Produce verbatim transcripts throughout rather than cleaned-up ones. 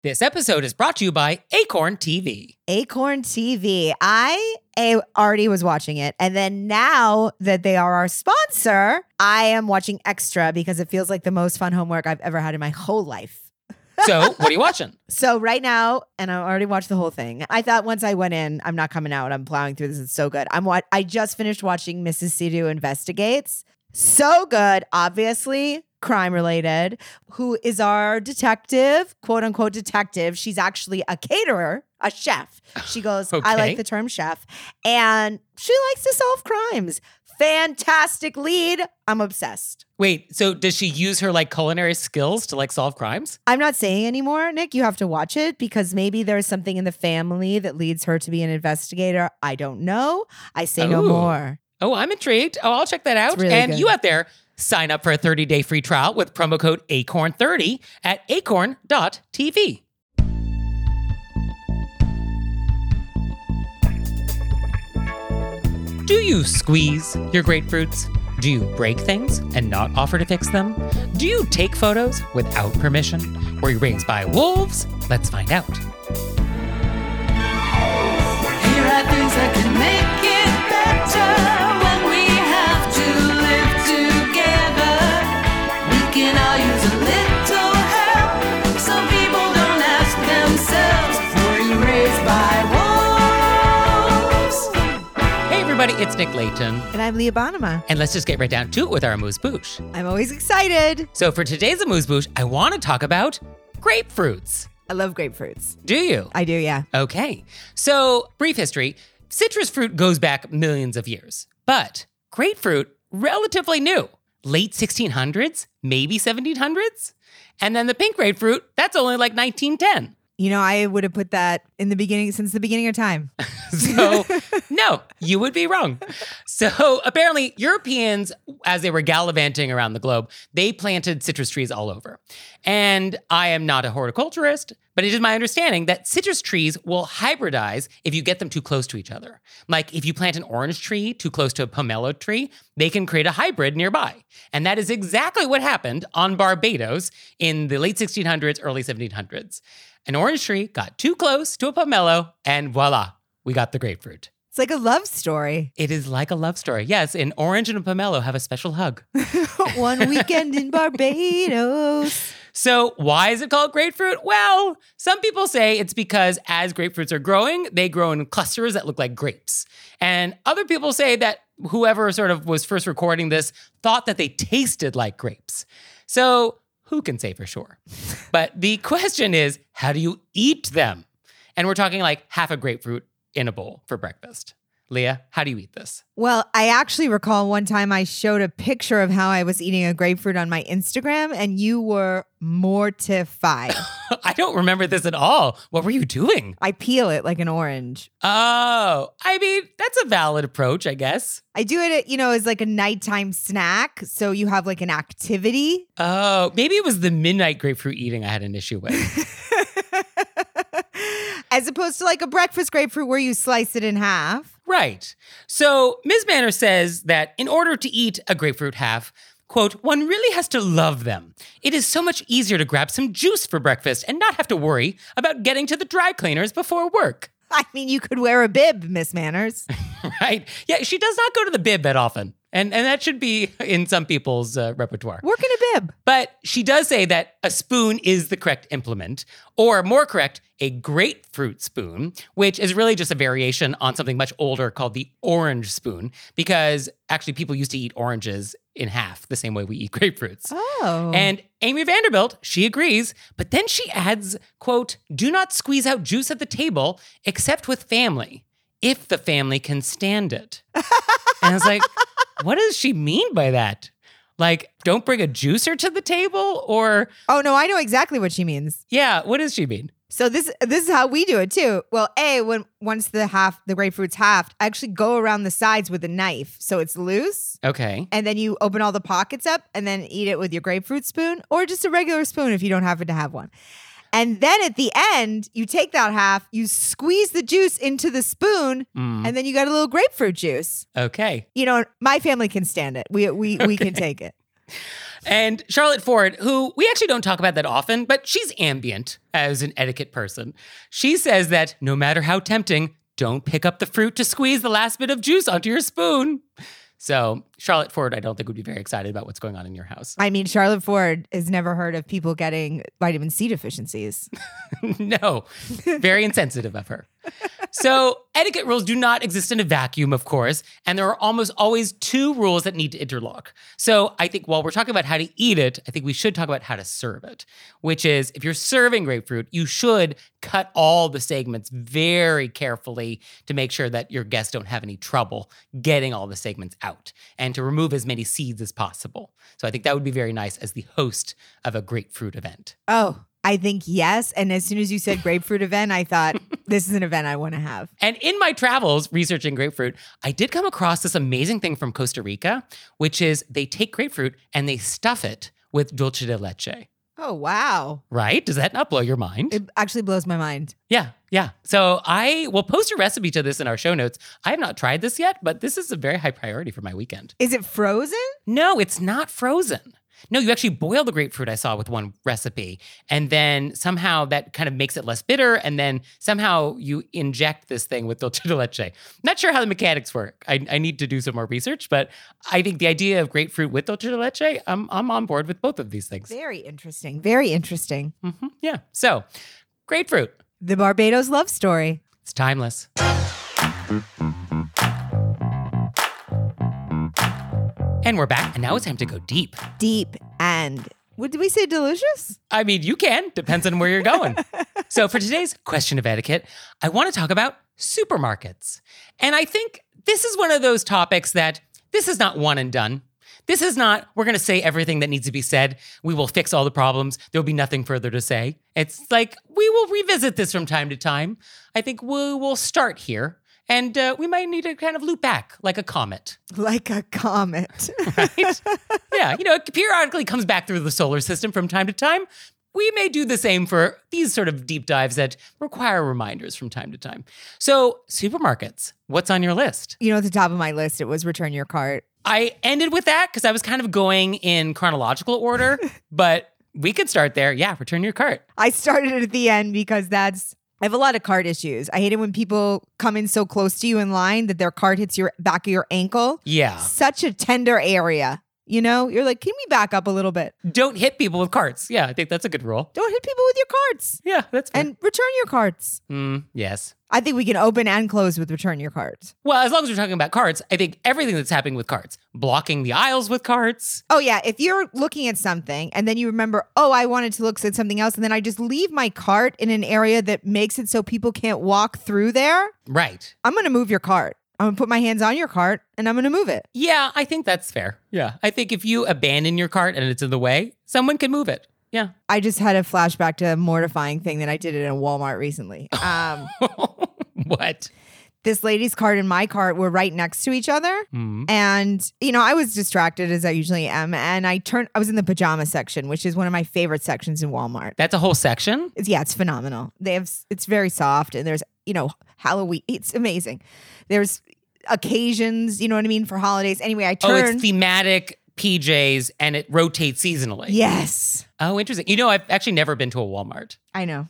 This episode is brought to you by Acorn T V. Acorn T V. I a, already was watching it. And then now that they are our sponsor, I am watching Extra because it feels like the most fun homework I've ever had in my whole life. So what are you watching? So right now, and I already watched the whole thing. I thought once I went in, I'm not coming out. I'm plowing through this. It's so good. I'm wa- I just finished watching Missus Sidhu Investigates. So good, obviously. Crime related, who is our detective, quote unquote detective. She's actually a caterer, a chef. She goes, Okay. I like the term chef. And she likes to solve crimes. Fantastic lead. I'm obsessed. Wait, so does she use her like culinary skills to like solve crimes? I'm not saying anymore, Nick. You have to watch it because maybe there's something in the family that leads her to be an investigator. I don't know. I say no Ooh. more. Oh, I'm intrigued. Oh, I'll check that out. really and good. you out there, sign up for a thirty-day free trial with promo code A C O R N thirty at acorn dot t v. Do you squeeze your grapefruits? Do you break things and not offer to fix them? Do you take photos without permission? Were you raised by wolves? Let's find out. Here are things that can make it better when we have to live together. We can all use a little help. Some people don't ask themselves, were you raised by wolves? Hey everybody, it's Nick Layton. And I'm Leah Bonema. And let's just get right down to it with our amuse-bouche. I'm always excited. So for today's amuse-bouche, I want to talk about grapefruits. I love grapefruits. Do you? I do, yeah. Okay. So, brief history. Citrus fruit goes back millions of years, but grapefruit, relatively new. Late sixteen hundreds, maybe seventeen hundreds. And then the pink grapefruit, that's only like nineteen ten. You know, I would have put that in the beginning, since the beginning of time. So, no, you would be wrong. So, apparently, Europeans, as they were gallivanting around the globe, they planted citrus trees all over. And I am not a horticulturist, but it is my understanding that citrus trees will hybridize if you get them too close to each other. Like if you plant an orange tree too close to a pomelo tree, they can create a hybrid nearby. And that is exactly what happened on Barbados in the late sixteen hundreds, early seventeen hundreds. An orange tree got too close to a pomelo, and voila, we got the grapefruit. It's like a love story. It is like a love story. Yes, an orange and a pomelo have a special hug. One weekend in Barbados. So why is it called grapefruit? Well, some people say it's because as grapefruits are growing, they grow in clusters that look like grapes. And other people say that whoever sort of was first recording this thought that they tasted like grapes. So who can say for sure? But the question is, how do you eat them? And we're talking like half a grapefruit in a bowl for breakfast. Leah, how do you eat this? Well, I actually recall one time I showed a picture of how I was eating a grapefruit on my Instagram, and you were mortified. I don't remember this at all. What were you doing? I peel it like an orange. Oh, I mean, that's a valid approach, I guess. I do it, you know, as like a nighttime snack. So you have like an activity. Oh, maybe it was the midnight grapefruit eating I had an issue with. As opposed to like a breakfast grapefruit where you slice it in half. Right. So Miz Manner says that in order to eat a grapefruit half, quote, one really has to love them. It is so much easier to grab some juice for breakfast and not have to worry about getting to the dry cleaners before work. I mean, you could wear a bib, Miss Manners. Right? Yeah, she does not go to the bib that often. And and that should be in some people's uh, repertoire. Work in a bib. But she does say that a spoon is the correct implement, or more correct, a grapefruit spoon, which is really just a variation on something much older called the orange spoon, because actually people used to eat oranges in half the same way we eat grapefruits. Oh. And Amy Vanderbilt, she agrees, but then she adds, quote, do not squeeze out juice at the table except with family, if the family can stand it. And I was like, what does she mean by that? Like, don't bring a juicer to the table? Or, Oh, no, I know exactly what she means. yeah, what does she mean? So this this is how we do it too. Well, A, when once the half the grapefruit's halved, I actually go around the sides with a knife so it's loose. Okay. And then you open all the pockets up and then eat it with your grapefruit spoon or just a regular spoon if you don't happen to have one. And then at the end, you take that half, you squeeze the juice into the spoon, Mm. and then you got a little grapefruit juice. Okay. You know, my family can stand it. We we we can take it. And Charlotte Ford, who we actually don't talk about that often, but she's ambient as an etiquette person. She says that no matter how tempting, don't pick up the fruit to squeeze the last bit of juice onto your spoon. So Charlotte Ford, I don't think would be very excited about what's going on in your house. I mean, Charlotte Ford has never heard of people getting vitamin C deficiencies. No, very insensitive of her. So etiquette rules do not exist in a vacuum, of course, and there are almost always two rules that need to interlock. So I think while we're talking about how to eat it, I think we should talk about how to serve it, which is if you're serving grapefruit, you should cut all the segments very carefully to make sure that your guests don't have any trouble getting all the segments out and to remove as many seeds as possible. So I think that would be very nice as the host of a grapefruit event. Oh, I think yes. And as soon as you said grapefruit event, I thought this is an event I want to have. And in my travels researching grapefruit, I did come across this amazing thing from Costa Rica, which is they take grapefruit and they stuff it with dulce de leche. Oh, wow. Right? Does that not blow your mind? It actually blows my mind. Yeah, yeah. So I will post a recipe to this in our show notes. I have not tried this yet, but this is a very high priority for my weekend. Is it frozen? No, it's not frozen. No, you actually boil the grapefruit, I saw with one recipe, and then somehow that kind of makes it less bitter, and then somehow you inject this thing with dulce de leche. Not sure how the mechanics work. I, I need to do some more research, but I think the idea of grapefruit with dulce de leche, I'm, I'm on board with both of these things. Very interesting. Very interesting. Mm-hmm. Yeah, so grapefruit. The Barbados love story. It's timeless. And we're back, and now it's time to go deep. Deep and, what did we say, delicious? I mean, you can. Depends on where you're going. So for today's question of etiquette, I want to talk about supermarkets. And I think this is one of those topics that this is not one and done. This is not, we're going to say everything that needs to be said. We will fix all the problems. There'll be nothing further to say. It's like, we will revisit this from time to time. I think we will start here. And uh, we might need to kind of loop back like a comet. Like a comet. Right? Yeah, you know, it periodically comes back through the solar system from time to time. We may do the same for these sort of deep dives that require reminders from time to time. So, supermarkets, what's on your list? You know, at the top of my list, it was return your cart. I ended with that because I was kind of going in chronological order, but we could start there. Yeah, return your cart. I started at the end because that's, I have a lot of cart issues. I hate it when people come in so close to you in line that their cart hits your back of your ankle. Yeah. Such a tender area. You know, you're like, can we back up a little bit? Don't hit people with carts. Yeah, I think that's a good rule. Don't hit people with your carts. Yeah, that's fair. And return your carts. Mm, yes. I think we can open and close with return your carts. Well, as long as we're talking about carts, I think everything that's happening with carts, blocking the aisles with carts. Oh, yeah. If you're looking at something and then you remember, oh, I wanted to look at something else, and then I just leave my cart in an area that makes it so people can't walk through there. Right. I'm going to move your cart. I'm going to put my hands on your cart and I'm going to move it. Yeah, I think that's fair. Yeah. I think if you abandon your cart and it's in the way, someone can move it. Yeah. I just had a flashback to a mortifying thing that I did in a Walmart recently. Um, what? This lady's cart and my cart were right next to each other. Mm. And, you know, I was distracted as I usually am. And I turned, I was in the pajama section, which is one of my favorite sections in Walmart. That's a whole section? It's, yeah, it's phenomenal. They have, it's very soft and there's, you know, Halloween. It's amazing. There's occasions, you know what I mean, for holidays. Anyway, I Oh, turned. it's thematic P Js and it rotates seasonally. Yes. Oh, interesting. You know, I've actually never been to a Walmart. I know.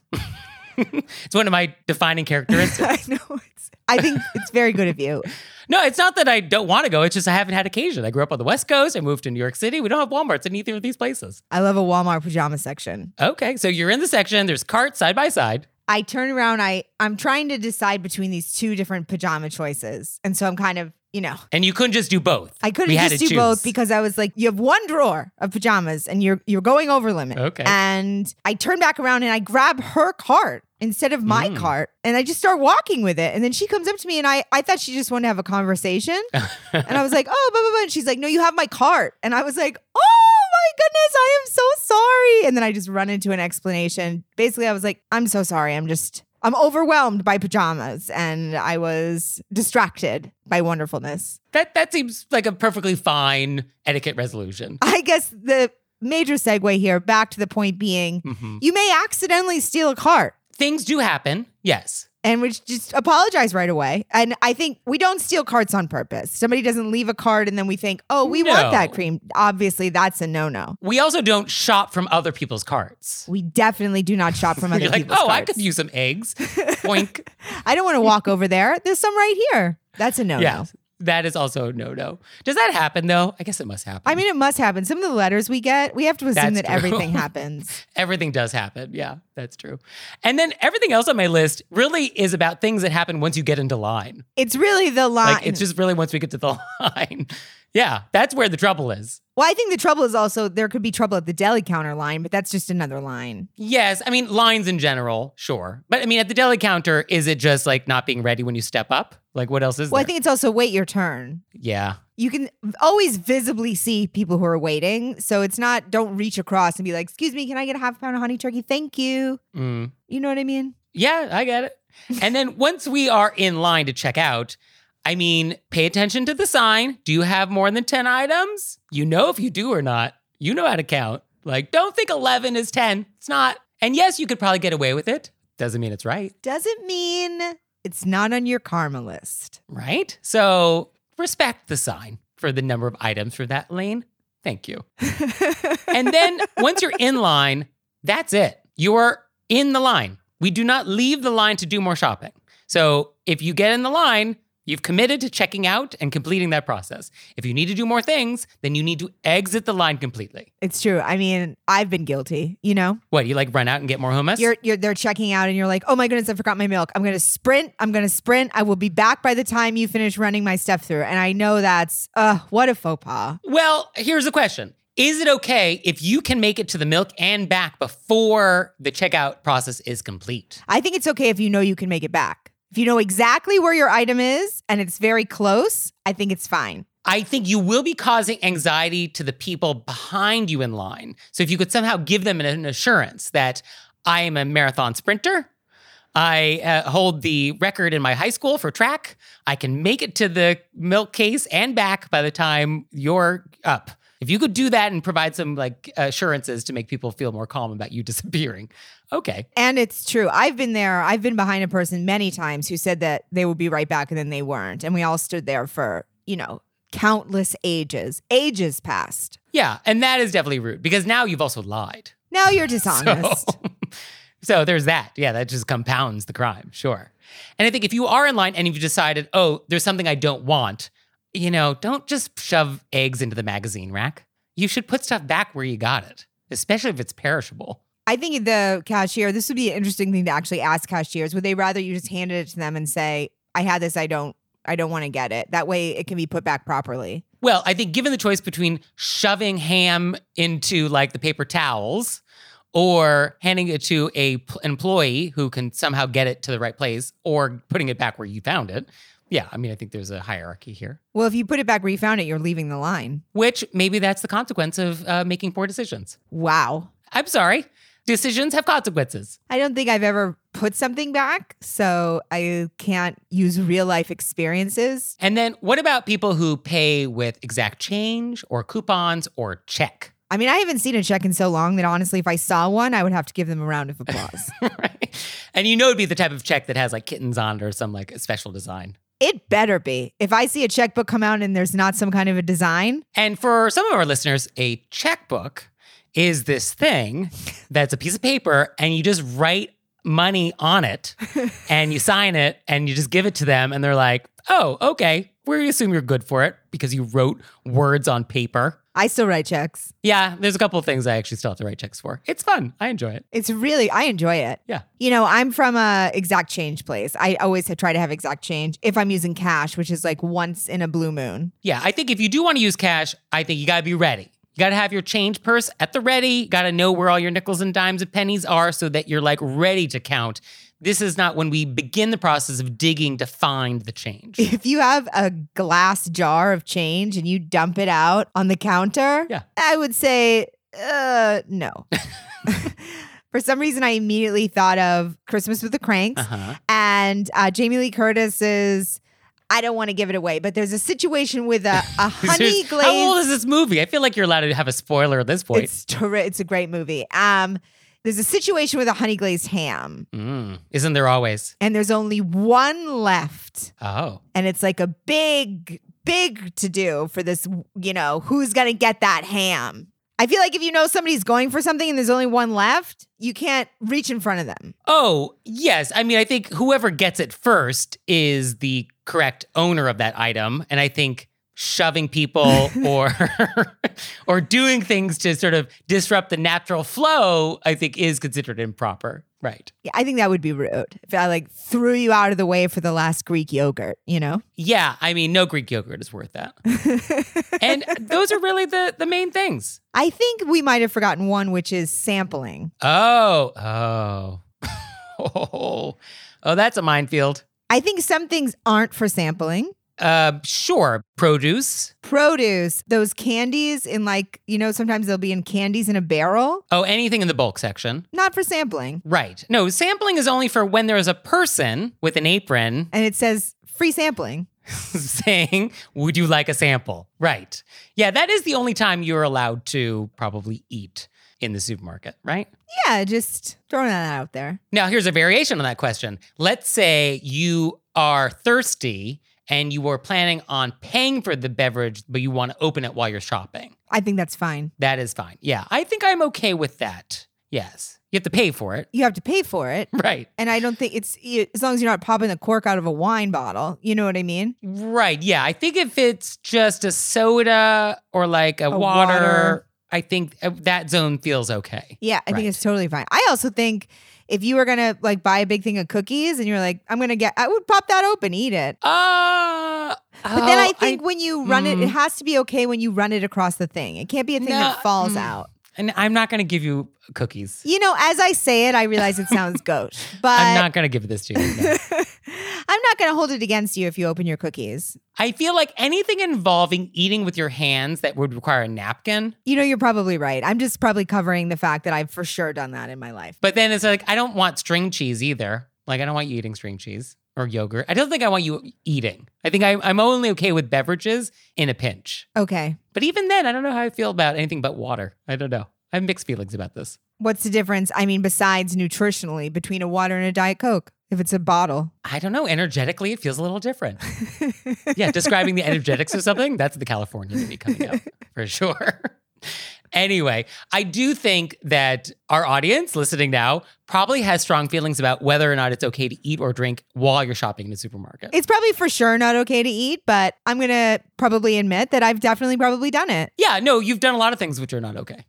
It's one of my defining characteristics. I know. It's, I think it's very good of you. No, it's not that I don't want to go. It's just I haven't had occasion. I grew up on the West Coast. I moved to New York City. We don't have Walmarts in either of these places. I love a Walmart pajama section. Okay, so you're in the section. There's carts side by side. I turn around. I, I'm trying to decide between these two different pajama choices. And so I'm kind of, you know. And you couldn't just do both. I couldn't We had just to do choose. both because I was like, you have one drawer of pajamas and you're you're going over limit. Okay. And I turn back around and I grab her cart instead of my Mm. cart and I just start walking with it. And then she comes up to me and I, I thought she just wanted to have a conversation. And I was like, oh, blah, blah, blah. And she's like, no, you have my cart. And I was like, oh my goodness, I am so sorry. And then I just run into an explanation. Basically, I was like, I'm so sorry. I'm just, I'm overwhelmed by pajamas and I was distracted by wonderfulness. That that seems like a perfectly fine etiquette resolution. I guess the major segue here, back to the point being, Mhm. you may accidentally steal a cart. Things do happen, yes. and we just apologize right away. And I think we don't steal carts on purpose. Somebody doesn't leave a cart and then we think, oh, we No. want that cream. Obviously, that's a no-no. We also don't shop from other people's carts. We definitely do not shop from other You're like, people's oh, I carts. could use some eggs. Boink. I don't want to walk over there. There's some right here. That's a no-no. Yeah, that is also a no-no. Does that happen, though? I guess it must happen. I mean, it must happen. Some of the letters we get, we have to assume That's that true. everything happens. Everything does happen. Yeah, that's true. And then everything else on my list really is about things that happen once you get into line. It's really the line. Like, it's just really once we get to the line. Yeah, that's where the trouble is. Well, I think the trouble is also there could be trouble at the deli counter line, but that's just another line. Yes, I mean, lines in general, sure. But I mean, at the deli counter, is it just like not being ready when you step up? Like, what else is Well, there? I think it's also wait your turn. Yeah. You can always visibly see people who are waiting. So it's not, don't reach across and be like, excuse me, can I get a half pound of honey turkey? Thank you. Mm. You know what I mean? Yeah, I get it. And then once we are in line to check out, I mean, pay attention to the sign. Do you have more than ten items? You know if you do or not. You know how to count. Like, don't think eleven is ten. It's not. And yes, you could probably get away with it. Doesn't mean it's right, Doesn't mean it's not on your karma list. right? So respect the sign for the number of items for that lane. Thank you. And then once you're in line, that's it. You're in the line. We do not leave the line to do more shopping. So if you get in the line, you've committed to checking out and completing that process. If you need to do more things, then you need to exit the line completely. It's true. I mean, I've been guilty, you know? What, you like run out and get more hummus? You're, you're, they're checking out and you're like, oh my goodness, I forgot my milk. I'm going to sprint. I'm going to sprint. I will be back by the time you finish running my stuff through. And I know that's, uh, what a faux pas. Well, here's the question. Is it okay if you can make it to the milk and back before the checkout process is complete? I think it's okay if you know you can make it back. If you know exactly where your item is and it's very close, I think it's fine. I think you will be causing anxiety to the people behind you in line. So if you could somehow give them an assurance that I am a marathon sprinter, I uh, hold the record in my high school for track, I can make it to the milk case and back by the time you're up. If you could do that and provide some like assurances to make people feel more calm about you disappearing, okay. And it's true. I've been there. I've been behind a person many times who said that they would be right back and then they weren't. And we all stood there for, you know, countless ages. Ages passed. Yeah, and that is definitely rude because now you've also lied. Now you're dishonest. So, so there's that. Yeah, that just compounds the crime, sure. And I think if you are in line and you've decided, oh, there's something I don't want, you know, don't just shove eggs into the magazine rack. You should put stuff back where you got it, especially if it's perishable. I think the cashier, this would be an interesting thing to actually ask cashiers. Would they rather you just hand it to them and say, I had this, I don't, I don't want to get it. That way it can be put back properly. Well, I think given the choice between shoving ham into like the paper towels or handing it to a p- employee who can somehow get it to the right place or putting it back where you found it, yeah, I mean, I think there's a hierarchy here. Well, if you put it back where you found it, you're leaving the line. Which maybe that's the consequence of uh, making poor decisions. Wow. I'm sorry. Decisions have consequences. I don't think I've ever put something back, so I can't use real life experiences. And then what about people who pay with exact change or coupons or check? I mean, I haven't seen a check in so long that honestly, if I saw one, I would have to give them a round of applause. Right? And you know it'd be the type of check that has like kittens on it or some like special design. It better be. If I see a checkbook come out and there's not some kind of a design. And for some of our listeners, a checkbook is this thing that's a piece of paper and you just write money on it and you sign it and you just give it to them and they're like, oh, okay, we assume you're good for it because you wrote words on paper. I still write checks. Yeah, there's a couple of things I actually still have to write checks for. It's fun. I enjoy it. It's really, I enjoy it. Yeah. You know, I'm from a exact change place. I always try to have exact change if I'm using cash, which is like once in a blue moon. Yeah, I think if you do want to use cash, I think you got to be ready. You got to have your change purse at the ready. You got to know where all your nickels and dimes and pennies are so that you're like ready to count. This is not when we begin the process of digging to find the change. If you have a glass jar of change and you dump it out on the counter, Yeah. I would say, uh, no. For some reason, I immediately thought of Christmas with the Cranks Uh-huh. and uh, Jamie Lee Curtis's I don't want to give it away, but there's a situation with a, a honey glazed. How old is this movie? I feel like you're allowed to have a spoiler at this point. It's ter- it's a great movie. Um, there's a situation with a honey glazed ham, Mm. Isn't there always? and there's only one left. Oh. And it's like a big, big to do for this, you know, who's going to get that ham. I feel like if you know somebody's going for something and there's only one left, you can't reach in front of them. Oh, yes. I mean, I think whoever gets it first is the correct owner of that item. And I think shoving people or or doing things to sort of disrupt the natural flow, I think is considered improper. Right. Yeah, I think that would be rude if I like threw you out of the way for the last Greek yogurt, you know? Yeah. I mean, no Greek yogurt is worth that. And those are really the, the main things. I think we might have forgotten one, which is sampling. Oh, oh. oh, oh, that's a minefield. I think some things aren't for sampling. Uh, sure. Produce. Produce, those candies in like, you know, sometimes they'll be in candies in a barrel. Oh, anything in the bulk section. Not for sampling. Right. No, sampling is only for when there's a person with an apron And it says free sampling. saying, would you like a sample? Right. Yeah, that is the only time you're allowed to probably eat in the supermarket, right? Yeah, just throwing that out there. Now, here's a variation on that question. Let's say you are thirsty and you were planning on paying for the beverage, but you want to open it while you're shopping. I think that's fine. That is fine. Yeah, I think I'm okay with that. Yes. You have to pay for it. You have to pay for it. Right. And I don't think it's, as long as you're not popping the cork out of a wine bottle. You know what I mean? Right. Yeah. I think if it's just a soda or like a, A water, water. I think uh, that zone feels okay. Yeah, I Right. think it's totally fine. I also think if you were going to like buy a big thing of cookies and you're like, I'm going to get, I would pop that open, eat it. Uh, But then oh, I think when you run it, it has to be okay when you run it across the thing. It can't be a thing No, that falls mm. out. And I'm not going to give you cookies. You know, as I say it, I realize it sounds gauche, but I'm not going to give this to you. no. I'm not going to hold it against you if you open your cookies. I feel like anything involving eating with your hands that would require a napkin. You know, you're probably right. I'm just probably covering the fact that I've for sure done that in my life. But then it's like, I don't want string cheese either. Like, I don't want you eating string cheese or yogurt. I don't think I want you eating. I think I, I'm only okay with beverages in a pinch. Okay. But even then, I don't know how I feel about anything but water. I don't know. I have mixed feelings about this. What's the difference? I mean, besides nutritionally between a water and a Diet Coke, if it's a bottle. I don't know. Energetically, it feels a little different. Yeah, describing the energetics of something, that's the California in me coming out for sure. Anyway, I do think that our audience listening now probably has strong feelings about whether or not it's okay to eat or drink while you're shopping in a supermarket. It's probably for sure not okay to eat, but I'm going to probably admit that I've definitely probably done it. Yeah, no, you've done a lot of things which are not okay.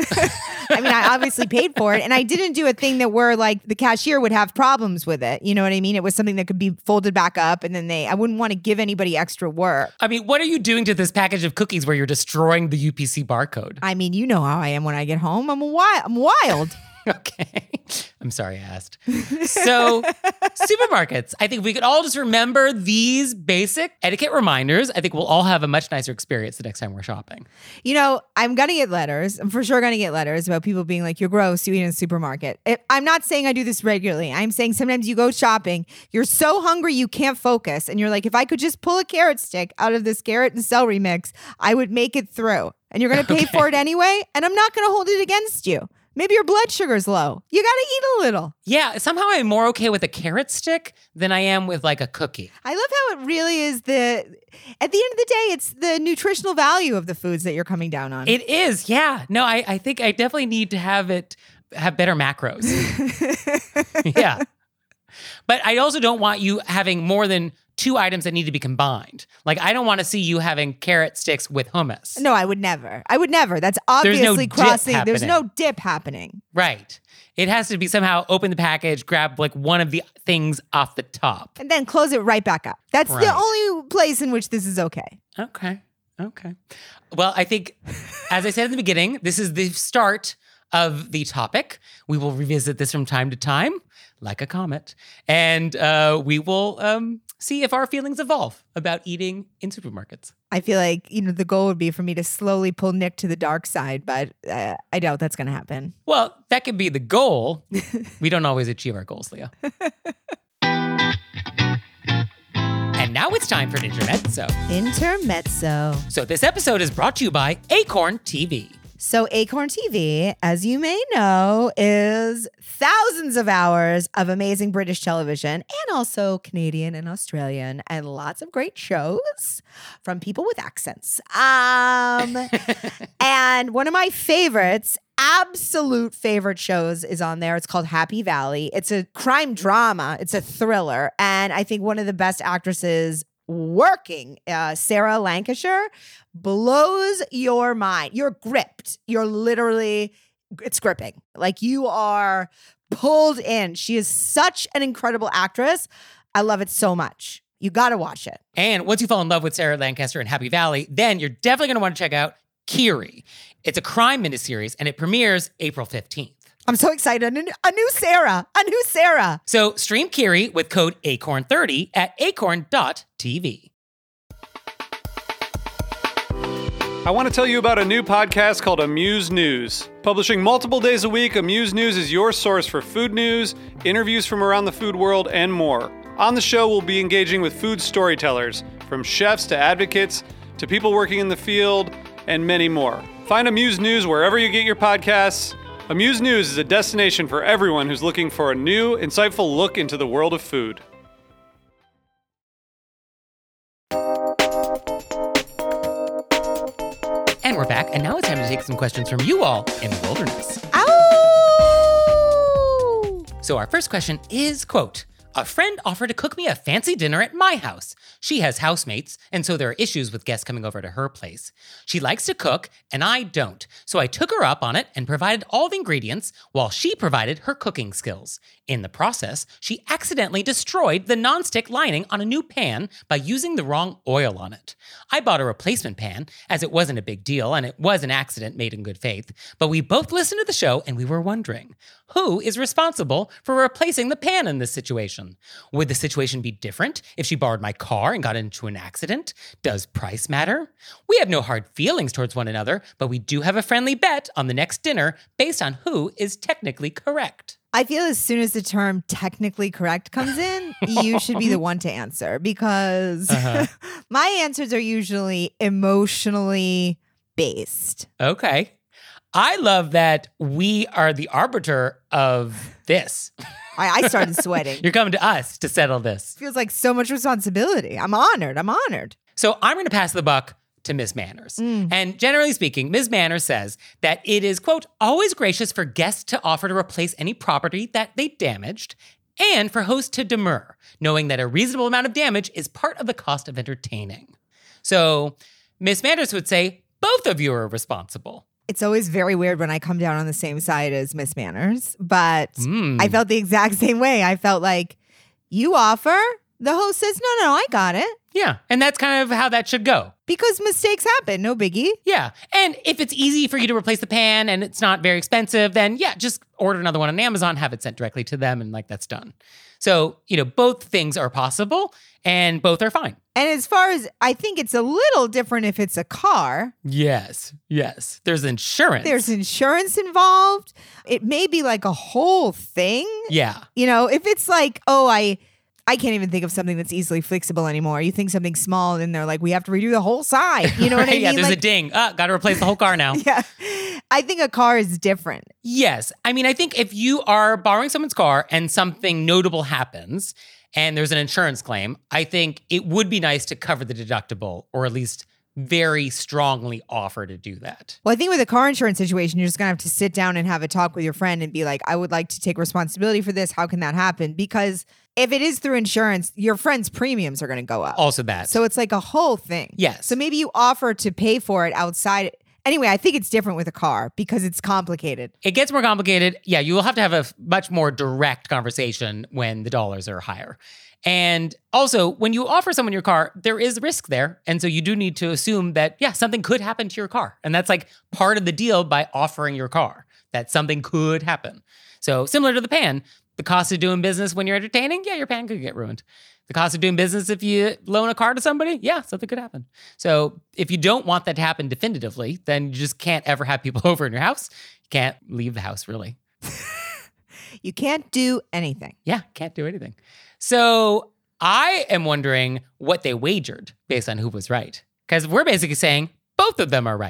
I mean, I obviously paid for it, and I didn't do a thing that where like the cashier would have problems with it. You know what I mean? It was something that could be folded back up, and then they, I wouldn't want to give anybody extra work. I mean, what are you doing to this package of cookies where you're destroying the U P C barcode? I mean, you know how I am when I get home. I'm a wild. I'm wild. Okay. I'm sorry I asked. So, supermarkets. I think if we could all just remember these basic etiquette reminders, I think we'll all have a much nicer experience the next time we're shopping. You know, I'm going to get letters. I'm for sure going to get letters about people being like, you're gross, you eat in a supermarket. It, I'm not saying I do this regularly. I'm saying sometimes you go shopping, you're so hungry you can't focus. And you're like, if I could just pull a carrot stick out of this carrot and celery mix, I would make it through. And you're going to pay Okay. for it anyway. And I'm not going to hold it against you. Maybe your blood sugar's low. You got to eat a little. Yeah, somehow I'm more okay with a carrot stick than I am with like a cookie. I love how it really is the, at the end of the day, it's the nutritional value of the foods that you're coming down on. It is, yeah. No, I, I think I definitely need to have it have better macros. Yeah. But I also don't want you having more than two items that need to be combined. Like, I don't want to see you having carrot sticks with hummus. No, I would never. I would never. That's There's no obviously dip crossing. There's happening. no dip happening. Right. It has to be somehow open the package, grab like one of the things off the top. And then close it right back up. That's Right. the only place in which this is okay. Okay. Okay. Well, I think, as I said in the beginning, this is the start of the topic. We will revisit this from time to time, like a comet, and uh, we will um, see if our feelings evolve about eating in supermarkets. I feel like, you know, the goal would be for me to slowly pull Nick to the dark side, but uh, I doubt that's going to happen. Well, that could be the goal. We don't always achieve our goals, Leah. And now it's time for an intermezzo. Intermezzo. So this episode is brought to you by Acorn T V. So Acorn T V, as you may know, is thousands of hours of amazing British television and also Canadian and Australian and lots of great shows from people with accents. Um, and one of my favorites, absolute favorite shows is on there. It's called Happy Valley. It's a crime drama. It's a thriller. And I think one of the best actresses working, uh, Sarah Lancashire, blows your mind. You're gripped. You're literally, it's gripping. Like you are pulled in. She is such an incredible actress. I love it so much. You got to watch it. And once you fall in love with Sarah Lancaster and Happy Valley, then you're definitely going to want to check out Kiri. It's a crime miniseries and it premieres April fifteenth. I'm so excited. A new, a new Sarah. A new Sarah. So stream Kiri with code A C O R N thirty at acorn dot t v. I want to tell you about a new podcast called Amuse News. Publishing multiple days a week, Amuse News is your source for food news, interviews from around the food world, and more. On the show, we'll be engaging with food storytellers, from chefs to advocates to people working in the field, and many more. Find Amuse News wherever you get your podcasts. Amuse News is a destination for everyone who's looking for a new, insightful look into the world of food. And we're back, and now it's time to take some questions from you all in the wilderness. Ow! So our first question is, quote, a friend offered to cook me a fancy dinner at my house. She has housemates, and so there are issues with guests coming over to her place. She likes to cook, and I don't. So I took her up on it and provided all the ingredients while she provided her cooking skills. In the process, she accidentally destroyed the nonstick lining on a new pan by using the wrong oil on it. I bought a replacement pan, as it wasn't a big deal and it was an accident made in good faith, but we both listened to the show and we were wondering, who is responsible for replacing the pan in this situation? Would the situation be different if she borrowed my car and got into an accident? Does price matter? We have no hard feelings towards one another, but we do have a friendly bet on the next dinner based on who is technically correct. I feel as soon as the term technically correct comes in, you should be the one to answer because Uh-huh. my answers are usually emotionally based. Okay. I love that we are the arbiter of this. I, I started sweating. You're coming to us to settle this. Feels like so much responsibility. I'm honored. I'm honored. So I'm going to pass the buck to Miz Manners. Mm. And generally speaking, Miz Manners says that it is, quote, always gracious for guests to offer to replace any property that they damaged, and for hosts to demur, knowing that a reasonable amount of damage is part of the cost of entertaining. So Miz Manners would say both of you are responsible. It's always very weird when I come down on the same side as Miss Manners, but Mm. I felt the exact same way. I felt like you offer, the host says, no, no, I got it. Yeah, and that's kind of how that should go. Because mistakes happen, no biggie. Yeah, and if it's easy for you to replace the pan and it's not very expensive, then yeah, just order another one on Amazon, have it sent directly to them, and like that's done. So, you know, both things are possible and both are fine. And as far as, I think it's a little different if it's a car. Yes, yes. There's insurance. There's insurance involved. It may be like a whole thing. Yeah. You know, if it's like, oh, I... I can't even think of something that's easily fixable anymore. You think something small and they're like, we have to redo the whole side. You know what I Right, mean? yeah, there's like, a ding. Ah, got to replace the whole car now. yeah. I think a car is different. Yes. I mean, I think if you are borrowing someone's car and something notable happens and there's an insurance claim, I think it would be nice to cover the deductible or at least very strongly offer to do that. Well, I think with a car insurance situation, you're just going to have to sit down and have a talk with your friend and be like, I would like to take responsibility for this. How can that happen? Because if it is through insurance, your friend's premiums are going to go up. Also that. So it's like a whole thing. Yes. So maybe you offer to pay for it outside. Anyway, I think it's different with a car because it's complicated. It gets more complicated. Yeah, you will have to have a f- much more direct conversation when the dollars are higher. And also, when you offer someone your car, there is risk there. And so you do need to assume that, yeah, something could happen to your car. And that's like part of the deal by offering your car, that something could happen. So similar to the pan, the cost of doing business when you're entertaining, yeah, your pan could get ruined. The cost of doing business if you loan a car to somebody, yeah, something could happen. So if you don't want that to happen definitively, then you just can't ever have people over in your house. You can't leave the house, really. You can't do anything. Yeah, can't do anything. So I am wondering what they wagered based on who was right. Because we're basically saying both of them are right.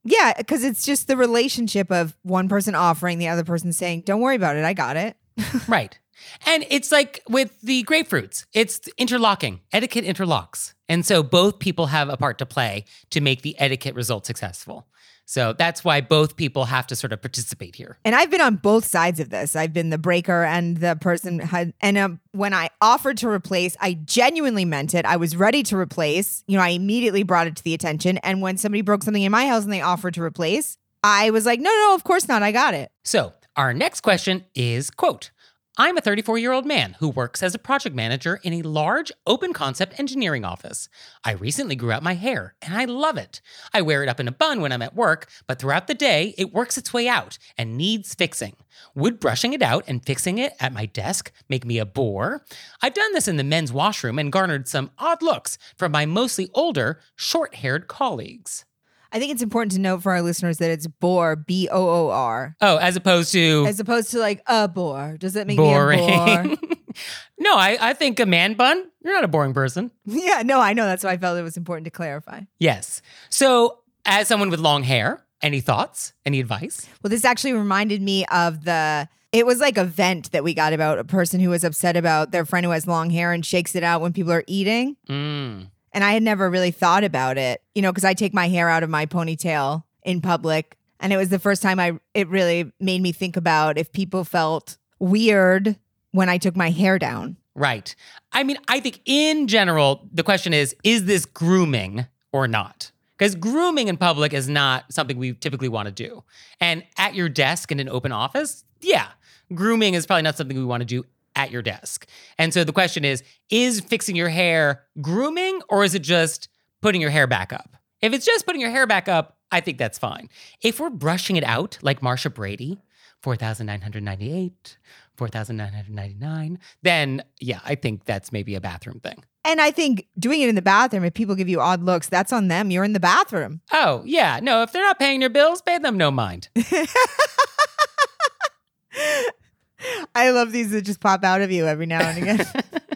Yeah, because it's just the relationship of one person offering, the other person saying, don't worry about it, I got it. Right. And it's like with the grapefruits, it's interlocking. Etiquette interlocks. And so both people have a part to play to make the etiquette result successful. So that's why both people have to sort of participate here. And I've been on both sides of this. I've been the breaker and the person had, and um, when I offered to replace, I genuinely meant it. I was ready to replace. You know, I immediately brought it to the attention. And when somebody broke something in my house and they offered to replace, I was like, no, no, of course not. I got it. So our next question is, quote, I'm a thirty-four-year-old man who works as a project manager in a large open concept engineering office. I recently grew out my hair, and I love it. I wear it up in a bun when I'm at work, but throughout the day, it works its way out and needs fixing. Would brushing it out and fixing it at my desk make me a bore? I've done this in the men's washroom and garnered some odd looks from my mostly older, short-haired colleagues. I think it's important to note for our listeners that it's bore, B O O R. Oh, as opposed to... As opposed to like a bore. Does that make boring. me a bore? No, I, I think a man bun, you're not a boring person. Yeah, no, I know. That's why I felt it was important to clarify. Yes. So as someone with long hair, any thoughts? Any advice? Well, this actually reminded me of the... It was like a vent that we got about a person who was upset about their friend who has long hair and shakes it out when people are eating. Mm. And I had never really thought about it, you know, because I take my hair out of my ponytail in public. And it was the first time I it really made me think about if people felt weird when I took my hair down. Right. I mean, I think in general, the question is, is this grooming or not? Because grooming in public is not something we typically want to do. And at your desk in an open office, yeah, grooming is probably not something we want to do at your desk. And so the question is, is fixing your hair grooming or is it just putting your hair back up? If it's just putting your hair back up, I think that's fine. If we're brushing it out like Marsha Brady, four thousand nine hundred ninety-eight, four thousand nine hundred ninety-nine, then yeah, I think that's maybe a bathroom thing. And I think doing it in the bathroom, if people give you odd looks, that's on them. You're in the bathroom. Oh, yeah. No, if they're not paying their bills, pay them no mind. I love these that just pop out of you every now and again.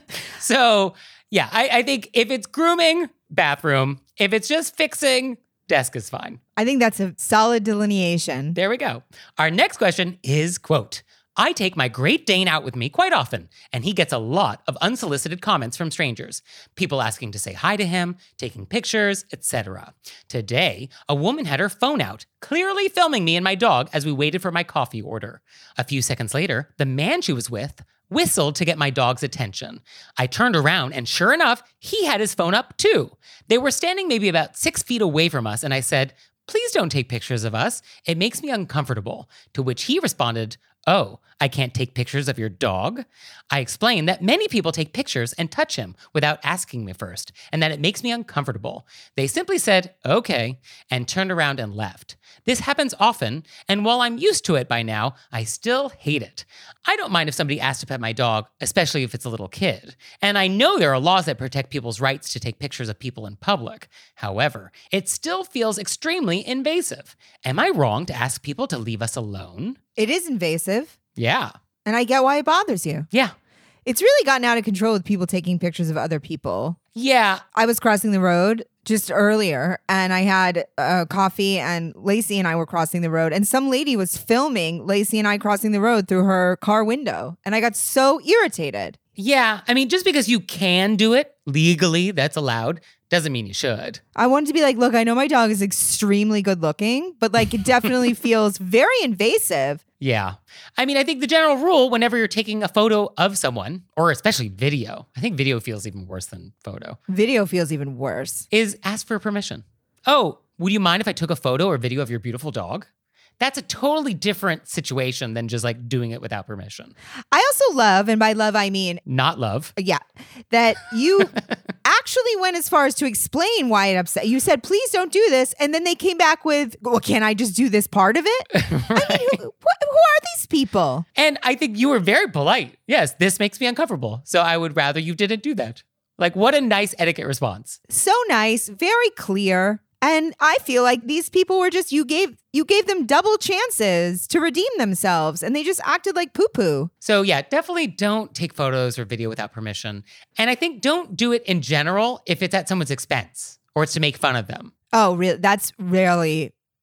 So, yeah, I, I think if it's grooming, bathroom. If it's just fixing, desk is fine. I think that's a solid delineation. There we go. Our next question is, quote, I take my Great Dane out with me quite often, and he gets a lot of unsolicited comments from strangers. People asking to say hi to him, taking pictures, et cetera. Today, a woman had her phone out, clearly filming me and my dog as we waited for my coffee order. A few seconds later, the man she was with whistled to get my dog's attention. I turned around, and sure enough, he had his phone up too. They were standing maybe about six feet away from us, and I said, please don't take pictures of us. It makes me uncomfortable. To which he responded, oh, I can't take pictures of your dog? I explained that many people take pictures and touch him without asking me first, and that it makes me uncomfortable. They simply said, okay, and turned around and left. This happens often, and while I'm used to it by now, I still hate it. I don't mind if somebody asks to pet my dog, especially if it's a little kid. And I know there are laws that protect people's rights to take pictures of people in public. However, it still feels extremely invasive. Am I wrong to ask people to leave us alone? It is invasive. Yeah. And I get why it bothers you. Yeah. It's really gotten out of control with people taking pictures of other people. Yeah. I was crossing the road just earlier and I had uh, coffee and Lacey and I were crossing the road and some lady was filming Lacey and I crossing the road through her car window. And I got so irritated. Yeah. I mean, just because you can do it legally, that's allowed, doesn't mean you should. I wanted to be like, look, I know my dog is extremely good looking, but like it definitely feels very invasive. Yeah. I mean, I think the general rule whenever you're taking a photo of someone, or especially video, I think video feels even worse than photo, Video feels even worse. is ask for permission. Oh, would you mind if I took a photo or video of your beautiful dog? That's a totally different situation than just like doing it without permission. I also love, and by love, I mean, Not love. yeah, that you actually went as far as to explain why it upset. You said, please don't do this. And then they came back with, well, can I just do this part of it? Right. I mean, who, wh- who are these people? And I think you were very polite. Yes, this makes me uncomfortable. So I would rather you didn't do that. Like, what a nice etiquette response. So nice, very clear. And I feel like these people were just, you gave you gave them double chances to redeem themselves and they just acted like poo-poo. So yeah, definitely don't take photos or video without permission. And I think don't do it in general if it's at someone's expense or it's to make fun of them. Oh, really? That's rarely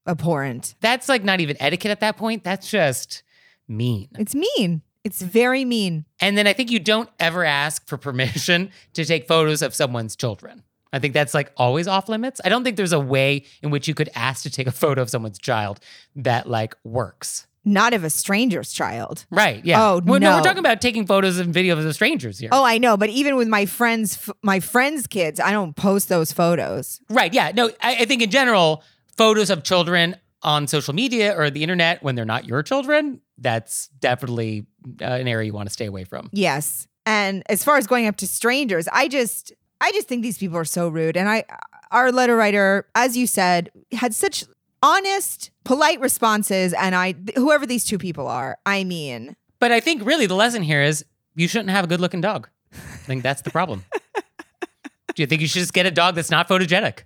abhorrent. That's like not even etiquette at that point. That's just mean. It's mean. It's very mean. And then I think you don't ever ask for permission to take photos of someone's children. I think that's like always off limits. I don't think there's a way in which you could ask to take a photo of someone's child that like works. Not of a stranger's child. Right. Yeah. Oh, well, no. We're talking about taking photos and videos of strangers here. Oh, I know. But even with my friends, my friends' kids, I don't post those photos. Right. Yeah. No, I, I think in general, photos of children on social media or the internet when they're not your children, that's definitely uh, an area you want to stay away from. Yes. And as far as going up to strangers, I just, I just think these people are so rude. And I, our letter writer, as you said, had such honest, polite responses. And I, whoever these two people are, I mean. But I think really the lesson here is you shouldn't have a good looking dog. I think that's the problem. Do you think you should just get a dog that's not photogenic?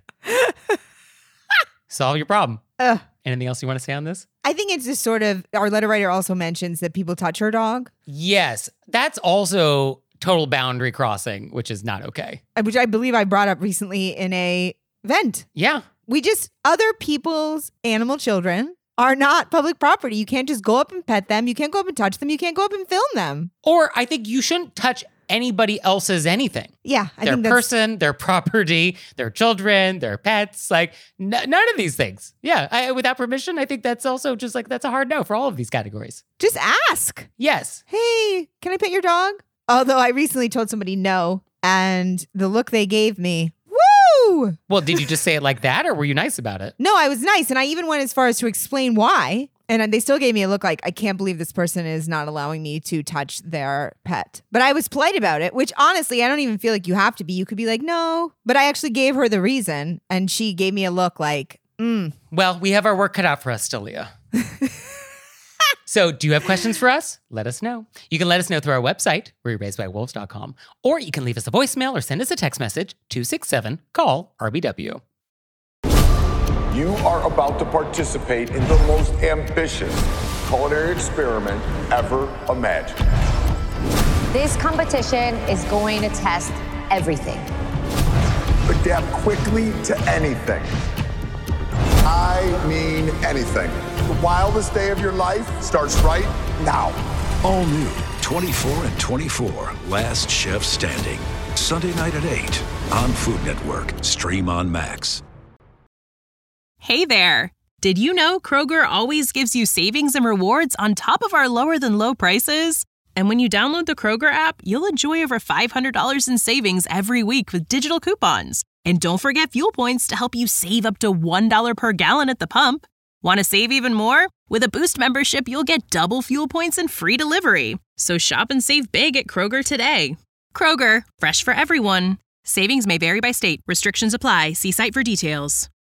Solve your problem. Ugh. Anything else you want to say on this? I think it's just sort of, our letter writer also mentions that people touch her dog. Yes. That's also total boundary crossing, which is not okay. Which I believe I brought up recently in a vent. Yeah. We just, other people's animal children are not public property. You can't just go up and pet them. You can't go up and touch them. You can't go up and film them. Or I think you shouldn't touch anybody else's anything. Yeah. I their think that's, person, their property, their children, their pets, like n- none of these things. Yeah. I, without permission, I think that's also just like, that's a hard no for all of these categories. just ask. Yes. Hey, can I pet your dog? Although I recently told somebody no, and the look they gave me, woo! Well, did you just say it like that or were you nice about it? No, I was nice. And I even went as far as to explain why. And they still gave me a look like, I can't believe this person is not allowing me to touch their pet. But I was polite about it, which honestly, I don't even feel like you have to be. You could be like, no. But I actually gave her the reason. And she gave me a look like, mm. Well, we have our work cut out for us still, Leah. So do you have questions for us? Let us know. You can let us know through our website, were you raised by wolves dot com, or you can leave us a voicemail or send us a text message, two six seven, call R B W. You are about to participate in the most ambitious culinary experiment ever imagined. This competition is going to test everything. Adapt quickly to anything. I mean anything. The wildest day of your life starts right now. All new twenty-four and twenty-four, Last Chef Standing. Sunday night at eight on Food Network. Stream on Max. Hey there. Did you know Kroger always gives you savings and rewards on top of our lower than low prices? And when you download the Kroger app, you'll enjoy over five hundred dollars in savings every week with digital coupons. And don't forget fuel points to help you save up to one dollar per gallon at the pump. Want to save even more? With a Boost membership, you'll get double fuel points and free delivery. So shop and save big at Kroger today. Kroger, fresh for everyone. Savings may vary by state. Restrictions apply. See site for details.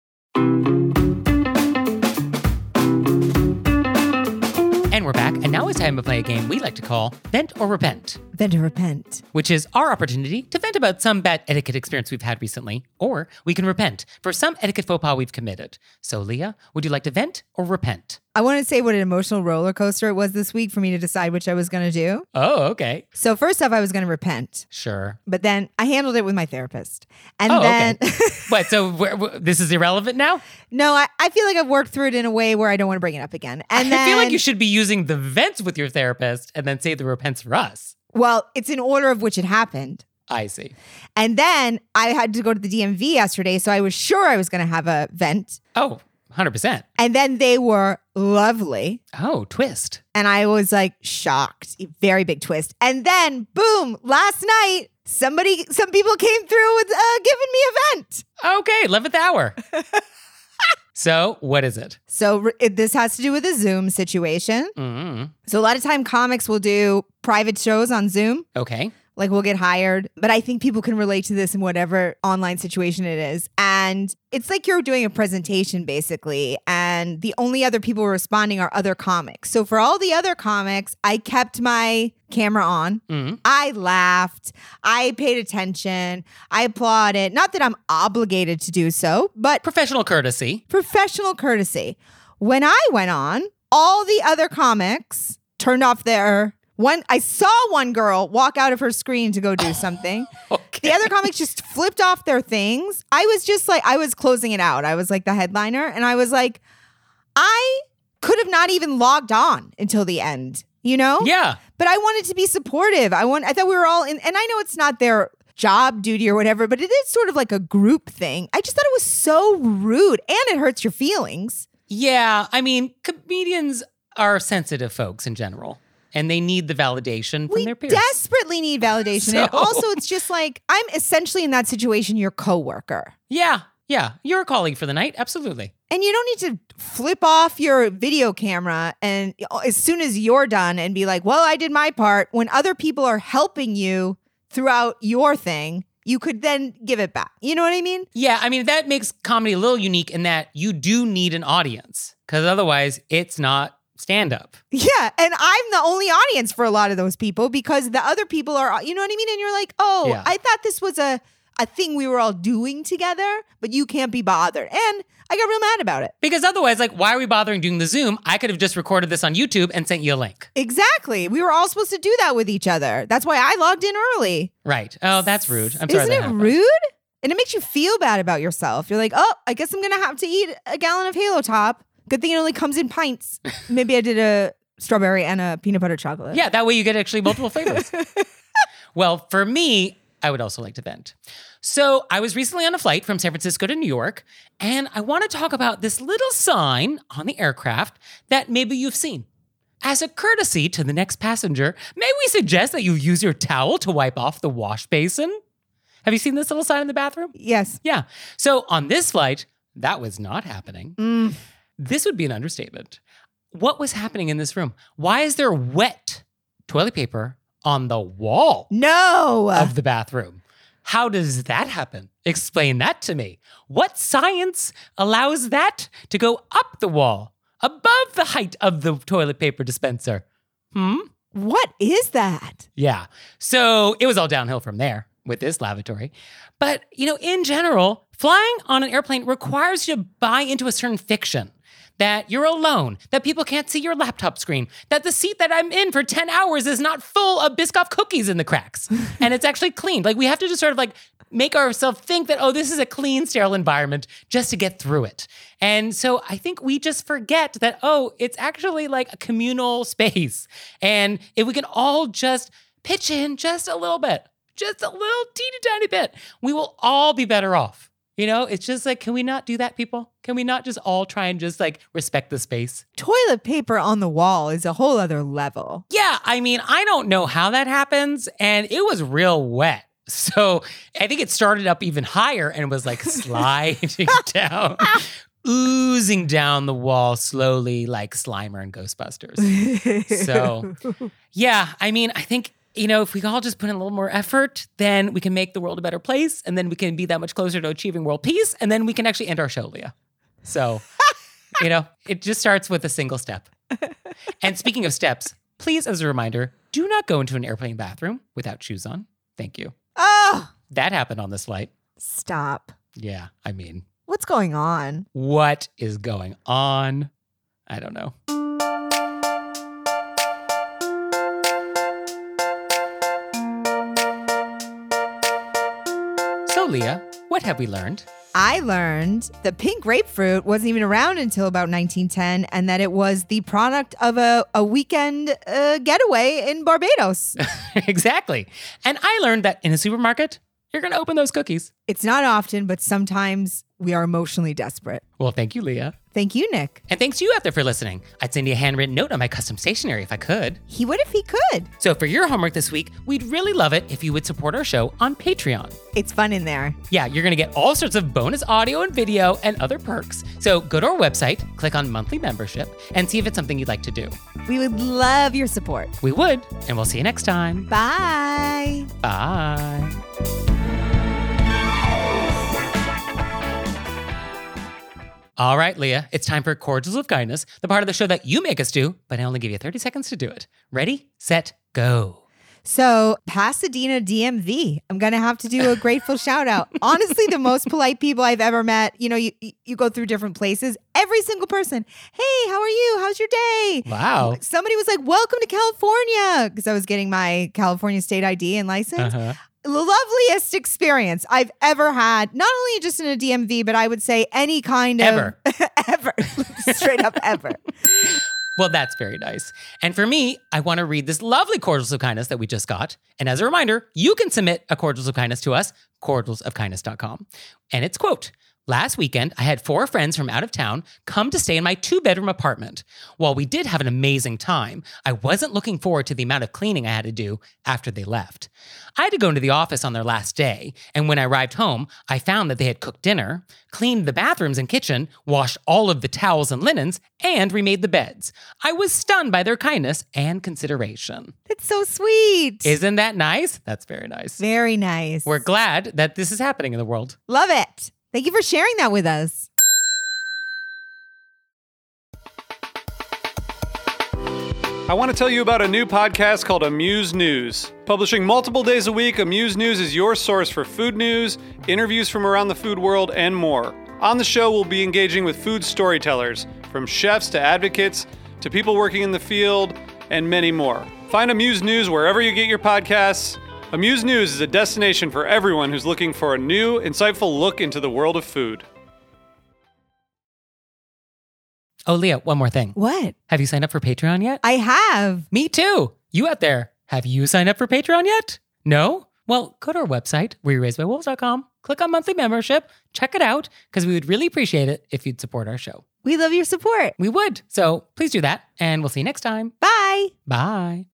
And we're back, and now it's time to play a game we like to call Vent or Repent, Then to repent. which is our opportunity to vent about some bad etiquette experience we've had recently, or we can repent for some etiquette faux pas we've committed. So, Leah, would you like to vent or repent? I want to say what an emotional roller coaster it was this week for me to decide which I was going to do. Oh, okay. So first off, I was going to repent, Sure. but then I handled it with my therapist. And Oh, then, okay. What, so wh- wh- this is irrelevant now? no, I, I feel like I've worked through it in a way where I don't want to bring it up again. And then, I feel like you should be using the vents with your therapist and then save the repents for us. well, it's in order of which it happened. I see. And then I had to go to the D M V yesterday, so I was sure I was going to have a vent. Oh, one hundred percent. And then they were lovely. Oh, twist. And I was like shocked. Very big twist. And then, boom, last night, somebody, some people came through with uh, giving me a vent. Okay, eleventh hour. So, what is it? So re- it, this has to do with a Zoom situation. Mm, So a lot of time comics will do private shows on Zoom. okay. Like we'll get hired, but I think people can relate to this in whatever online situation it is. And it's like you're doing a presentation basically. And the only other people responding are other comics. So for all the other comics, I kept my camera on. Mm. I laughed. I paid attention. I applauded. Not that I'm obligated to do so, but Professional courtesy. professional courtesy. When I went on, all the other comics turned off their one. I saw one girl walk out of her screen to go do something. Okay. The other comics just flipped off their things. I was just like, I was closing it out. I was like the headliner, and I was like, I could have not even logged on until the end, you know? Yeah. But I wanted to be supportive. I want I thought we were all in, and I know it's not their job duty or whatever, but it is sort of like a group thing. I just thought it was so rude and it hurts your feelings. Yeah. I mean, comedians are sensitive folks in general, and they need the validation from We their peers. desperately need validation. And So- also, it's just like, I'm essentially in that situation your coworker. yeah. Yeah. You're a colleague for the night. Absolutely. And you don't need to flip off your video camera and as soon as you're done and be like, well, I did my part. When other people are helping you throughout your thing, you could then give it back. You know what I mean? Yeah. I mean, that makes comedy a little unique in that you do need an audience, because otherwise it's not stand up. Yeah. And I'm the only audience for a lot of those people because the other people are, you know what I mean? And you're like, oh, Yeah. I thought this was a, a thing we were all doing together, but you can't be bothered. And I got real mad about it. Because otherwise, like, why are we bothering doing the Zoom? I could have just recorded this on YouTube and sent you a link. Exactly. We were all supposed to do that with each other. That's why I logged in early. Right. Oh, that's rude. I'm sorry Isn't that it happened. rude? And it makes you feel bad about yourself. You're like, oh, I guess I'm going to have to eat a gallon of Halo Top. Good thing it only comes in pints. Maybe I did a strawberry and a peanut butter chocolate. Yeah, that way you get actually multiple flavors. Well, for me, I would also like to vent. So I was recently on a flight from San Francisco to New York, and I want to talk about this little sign on the aircraft that maybe you've seen. As a courtesy to the next passenger, may we suggest that you use your towel to wipe off the wash basin? Have you seen this little sign in the bathroom? Yes. Yeah. So on this flight, that was not happening. Mm. This would be an understatement. What was happening in this room? Why is there wet toilet paper on the wall No. of the bathroom? How does that happen? Explain that to me. What science allows that to go up the wall, above the height of the toilet paper dispenser? Hmm? What is that? Yeah. So it was all downhill from there with this lavatory. But, you know, in general, flying on an airplane requires you to buy into a certain fiction. That you're alone, that people can't see your laptop screen, that the seat that I'm in for ten hours is not full of Biscoff cookies in the cracks, and it's actually clean. Like, we have to just sort of like make ourselves think that, oh, this is a clean, sterile environment just to get through it. And so I think we just forget that, oh, it's actually like a communal space. And if we can all just pitch in just a little bit, just a little teeny tiny bit, we will all be better off. You know, it's just like, can we not do that, people? Can we not just all try and just like respect the space? Toilet paper on the wall is a whole other level. Yeah, I mean, I don't know how that happens, and it was real wet. So I think it started up even higher and was like sliding down, oozing down the wall slowly like Slimer and Ghostbusters. So, yeah, I mean, I think, you know, if we all just put in a little more effort, then we can make the world a better place, and then we can be that much closer to achieving world peace, and then we can actually end our show, Leah. So, you know, it just starts with a single step. And speaking of steps, please, as a reminder, do not go into an airplane bathroom without shoes on. Thank you. Oh, That happened on this flight. stop. Yeah, I mean, What's going on? what is going on? I don't know. So, Leah, what have we learned? I learned the pink grapefruit wasn't even around until about nineteen ten and that it was the product of a, a weekend uh, getaway in Barbados. Exactly. And I learned that in a supermarket, you're going to open those cookies. It's not often, but sometimes we are emotionally desperate. Well, thank you, Leah. Thank you, Nick. And thanks to you out there for listening. I'd send you a handwritten note on my custom stationery if I could. He would if he could. So for your homework this week, we'd really love it if you would support our show on Patreon. It's fun in there. Yeah, you're going to get all sorts of bonus audio and video and other perks. So go to our website, click on monthly membership, and see if it's something you'd like to do. We would love your support. We would, and we'll see you next time. Bye. Bye. All right, Leah, it's time for Cordials of Kindness, the part of the show that you make us do, but I only give you thirty seconds to do it. Ready, set, go. So, Pasadena D M V. I'm going to have to do a grateful shout out. Honestly, the most polite people I've ever met. You know, you, you go through different places. Every single person, hey, how are you? How's your day? Wow. Somebody was like, welcome to California, because I was getting my California state I D and license. Uh-huh. the loveliest experience I've ever had, not only just in a D M V, but I would say any kind of Ever. ever, straight up ever. Well, that's very nice. And for me, I want to read this lovely Cordials of Kindness that we just got. And as a reminder, you can submit a Cordials of Kindness to us, cordials of kindness dot com. And it's, quote, last weekend, I had four friends from out of town come to stay in my two-bedroom apartment. While we did have an amazing time, I wasn't looking forward to the amount of cleaning I had to do after they left. I had to go into the office on their last day, and when I arrived home, I found that they had cooked dinner, cleaned the bathrooms and kitchen, washed all of the towels and linens, and remade the beds. I was stunned by their kindness and consideration. It's so sweet. Isn't that nice? That's very nice. Very nice. We're glad that this is happening in the world. Love it. Thank you for sharing that with us. I want to tell you about a new podcast called Amuse News. Publishing multiple days a week, Amuse News is your source for food news, interviews from around the food world, and more. On the show, we'll be engaging with food storytellers, from chefs to advocates to people working in the field, and many more. Find Amuse News wherever you get your podcasts. Amuse News is a destination for everyone who's looking for a new, insightful look into the world of food. Oh, Leah, one more thing. What? Have you signed up for Patreon yet? I have. Me too. You out there, have you signed up for Patreon yet? No? Well, go to our website, were you raised by wolves dot com, click on monthly membership, check it out, because we would really appreciate it if you'd support our show. We love your support. We would. So please do that, and we'll see you next time. Bye. Bye.